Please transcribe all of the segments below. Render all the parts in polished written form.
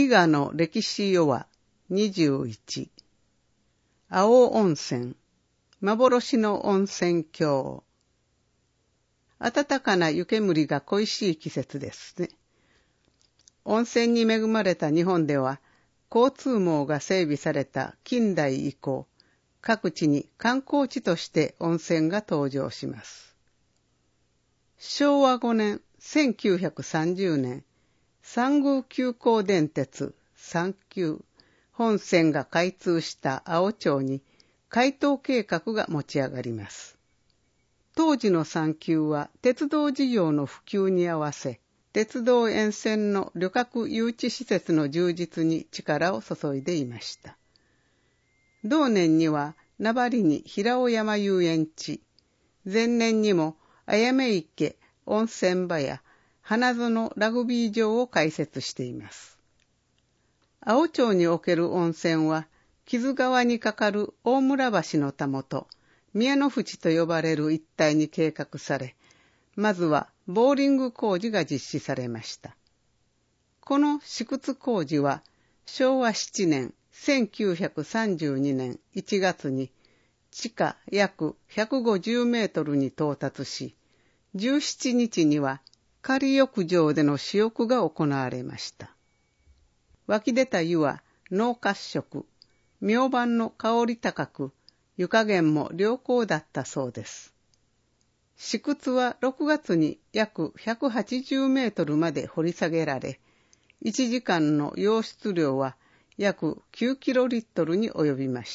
伊賀の歴史ヨワ21、青温泉、幻の温泉郷。暖かな湯煙が恋しい季節ですね。温泉に恵まれた日本では、交通網が整備された近代以降、各地に観光地として温泉が登場します。昭和5年、1930年、三宮急行電鉄3級本線が開通した青町に開通計画が持ち上がります。当時の3級は鉄道事業の普及に合わせ、鉄道沿線の旅客誘致施設の充実に力を注いでいました。同年には名張に平尾山遊園地、前年にもあやめ池温泉場や花園ラグビー場を開設しています。青町における温泉は、木津川に架かる大村橋のたもと、宮の淵と呼ばれる一帯に計画され、まずはボーリング工事が実施されました。この試掘工事は、昭和7年、1932年1月に、地下約150メートルに到達し、17日には仮浴場での試浴が行われました。湧き出た湯は濃褐色、明晩の香り高く、湯加減も良好だったそうです。試掘は6月に約180メートルまで掘り下げられ、1時間の溶出量は約9キロリットルに及びました。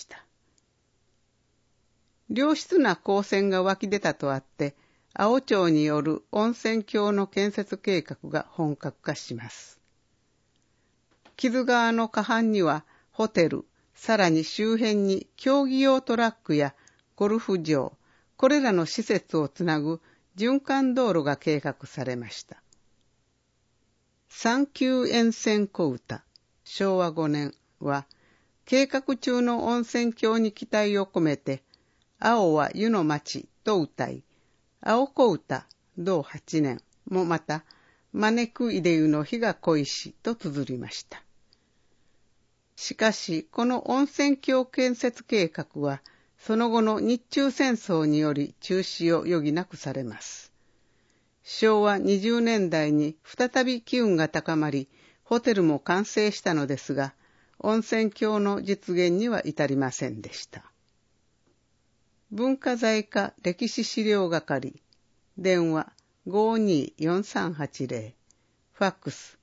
良質な鉱泉が湧き出たとあって、青町による温泉郷の建設計画が本格化します。木津川の河畔にはホテル、さらに周辺に競技用トラックやゴルフ場、これらの施設をつなぐ循環道路が計画されました。三級沿線小唄、昭和5年は、計画中の温泉郷に期待を込めて、青は湯の町と歌い、青小唄同8年もまた、招くいで湯の日が恋しと綴りました。しかし、この温泉郷建設計画は、その後の日中戦争により中止を余儀なくされます。昭和20年代に再び機運が高まり、ホテルも完成したのですが、温泉郷の実現には至りませんでした。文化財課歴史資料係、電話524380、ファックス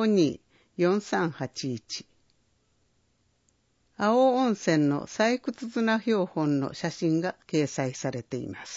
524381。青温泉の採掘綱標本の写真が掲載されています。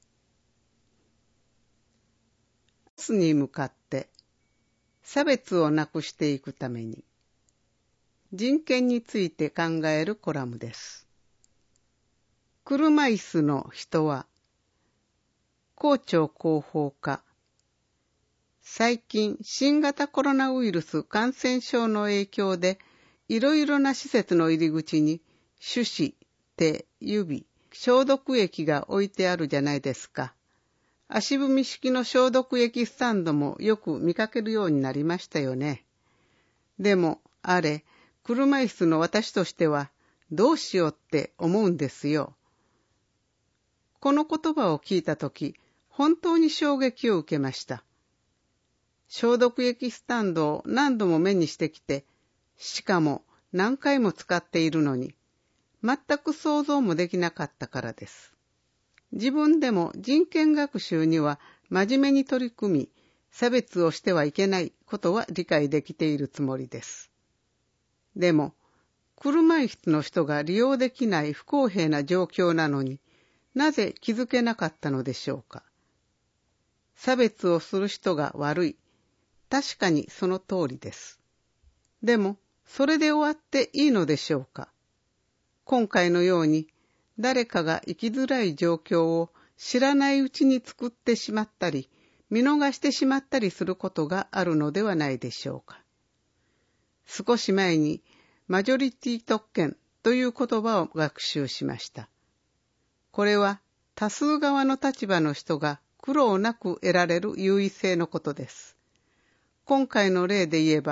明日に向かって差別をなくしていくために人権について考えるコラムです。車椅子の人は公聴広報課、最近新型コロナウイルス感染症の影響でいろいろな施設の入り口に手指、手、指、消毒液が置いてあるじゃないですか。足踏み式の消毒液スタンドもよく見かけるようになりましたよね。でも、あれ、車椅子の私としてはどうしようって思うんですよ。この言葉を聞いたとき、本当に衝撃を受けました。消毒液スタンドを何度も目にしてきて、しかも何回も使っているのに、全く想像もできなかったからです。自分でも人権学習には真面目に取り組み、差別をしてはいけないことは理解できているつもりです。でも、車椅子の人が利用できない不公平な状況なのに、なぜ気づけなかったのでしょうか。差別をする人が悪い。確かにその通りです。でも、それで終わっていいのでしょうか。今回のように、誰かが生きづらい状況を知らないうちに作ってしまったり、見逃してしまったりすることがあるのではないでしょうか。少し前に、マジョリティ特権という言葉を学習しました。これは、多数側の立場の人が苦労なく得られる優位性のことです。今回の例で言えば、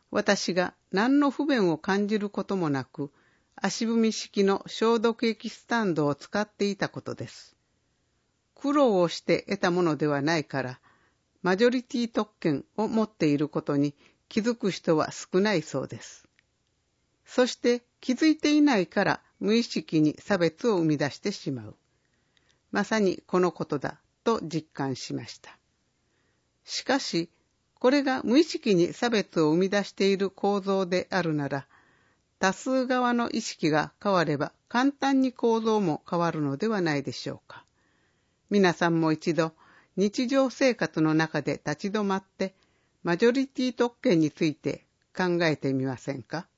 私が何の不便を感じることもなく、足踏み式の消毒液スタンドを使っていたことです。苦労をして得たものではないから、マジョリティ特権を持っていることに気づく人は少ないそうです。そして気づいていないから無意識に差別を生み出してしまう。まさにこのことだと実感しました。しかし、これが無意識に差別を生み出している構造であるなら、多数側の意識が変われば簡単に構造も変わるのではないでしょうか。皆さんも一度日常生活の中で立ち止まってマジョリティ特権について考えてみませんか。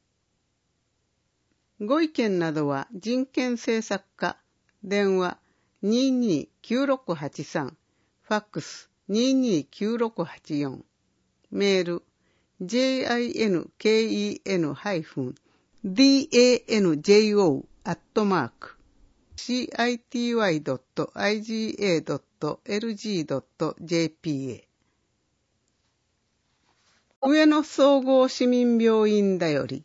ご意見などは人権政策課、電話229683、ファックス229684、メールjinken-danjo@city.iga.lg.jp 上野総合市民病院だより。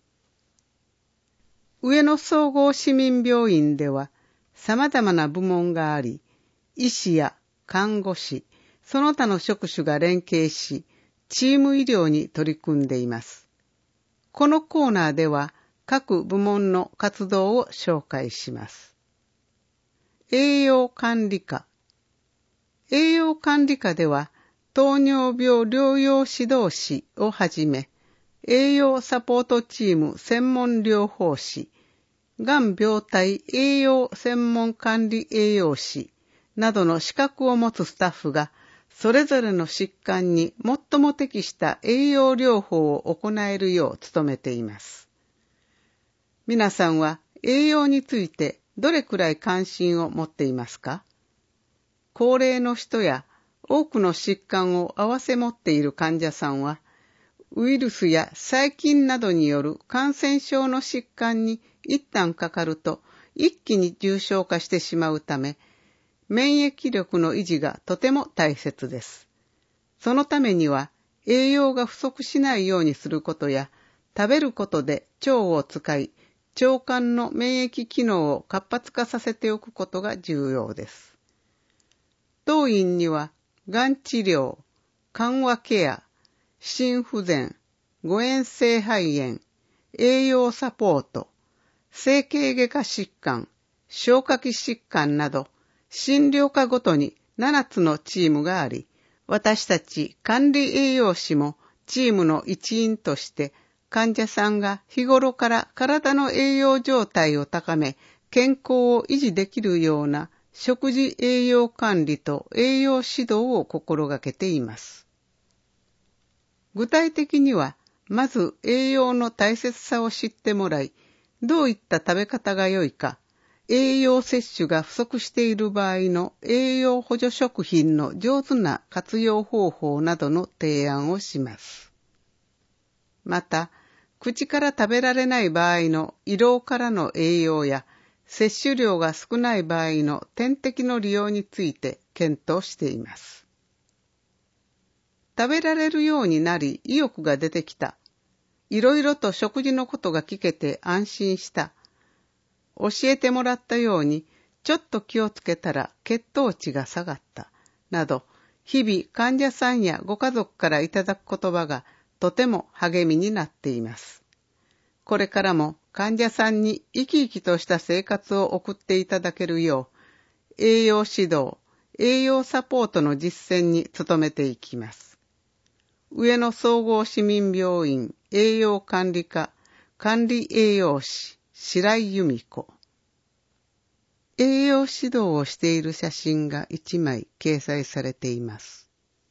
上野総合市民病院では様々な部門があり、医師や看護師、その他の職種が連携し、チーム医療に取り組んでいます。このコーナーでは各部門の活動を紹介します。栄養管理課。栄養管理課では糖尿病療養指導士をはじめ、栄養サポートチーム専門療法士、がん病態栄養専門管理栄養士などの資格を持つスタッフが、それぞれの疾患に最も適した栄養療法を行えるよう努めています。皆さんは栄養についてどれくらい関心を持っていますか？高齢の人や多くの疾患を併せ持っている患者さんは、ウイルスや細菌などによる感染症の疾患に一旦かかると一気に重症化してしまうため、免疫力の維持がとても大切です。そのためには栄養が不足しないようにすることや、食べることで腸を使い、腸管の免疫機能を活発化させておくことが重要です。当院には、がん治療、緩和ケア、心不全、誤嚥性肺炎、栄養サポート、整形外科疾患、消化器疾患など、診療科ごとに7つのチームがあり、私たち管理栄養士もチームの一員として、患者さんが日頃から体の栄養状態を高め、健康を維持できるような食事栄養管理と栄養指導を心がけています。具体的には、まず栄養の大切さを知ってもらい、どういった食べ方が良いか、栄養摂取が不足している場合の栄養補助食品の上手な活用方法などの提案をします。また、口から食べられない場合の胃ろうからの栄養や、摂取量が少ない場合の点滴の利用について検討しています。食べられるようになり意欲が出てきた。いろいろと食事のことが聞けて安心した。教えてもらったように、ちょっと気をつけたら血糖値が下がった。など、日々患者さんやご家族からいただく言葉がとても励みになっています。これからも患者さんに生き生きとした生活を送っていただけるよう、栄養指導、栄養サポートの実践に努めていきます。上野総合市民病院栄養管理課管理栄養士白井由美子。栄養指導をしている写真が1枚掲載されています。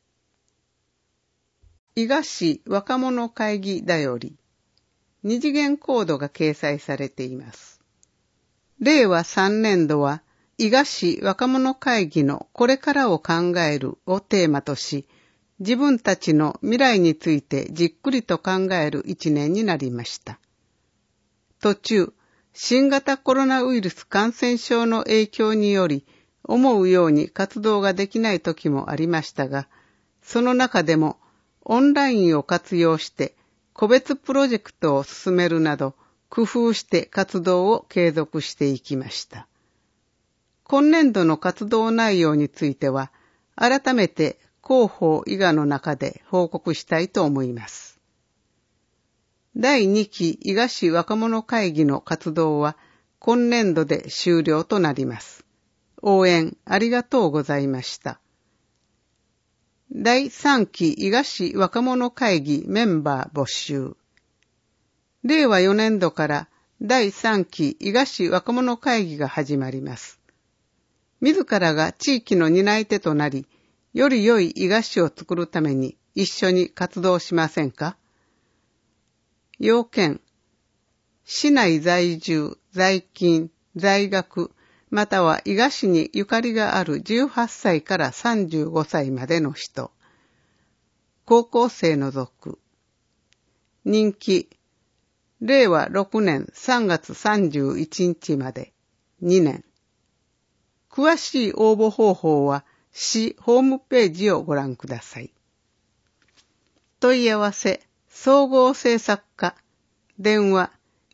伊賀市若者会議だより、二次元コードが掲載されています。令和3年度は、伊賀市若者会議のこれからを考えるをテーマとし、自分たちの未来についてじっくりと考える1年になりました。途中、新型コロナウイルス感染症の影響により、思うように活動ができない時もありましたが、その中でもオンラインを活用して、 個別プロジェクトを進めるなど、工夫して活動を継続していきました。今年度の活動内容については、改めて広報伊賀の中で報告したいと思います。第2期伊賀市若者会議の活動は今年度で終了となります。応援ありがとうございました。第3期伊賀市若者会議メンバー募集。令和4年度から第3期伊賀市若者会議が始まります。自らが地域の担い手となり、より良い伊賀市を作るために一緒に活動しませんか？要件、市内在住、在勤、在学、または伊賀市にゆかりがある18歳から35歳までの人。高校生除く。任期、令和6年3月31日まで2年。詳しい応募方法は市ホームページをご覧ください。問い合わせ、総合政策課、電話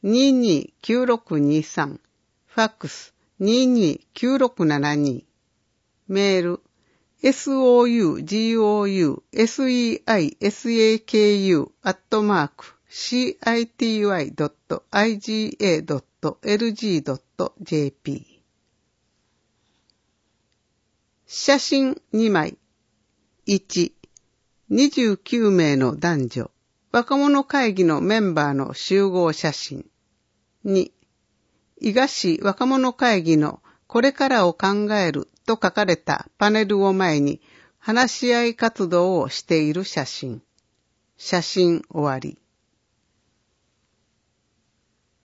229623、ファックス229672、メール、sougouseisaku@city.iga.lg.jp。写真2枚。1、29名の男女、若者会議のメンバーの集合写真。2、伊賀市若者会議のこれからを考えると書かれたパネルを前に話し合い活動をしている写真。写真終わり。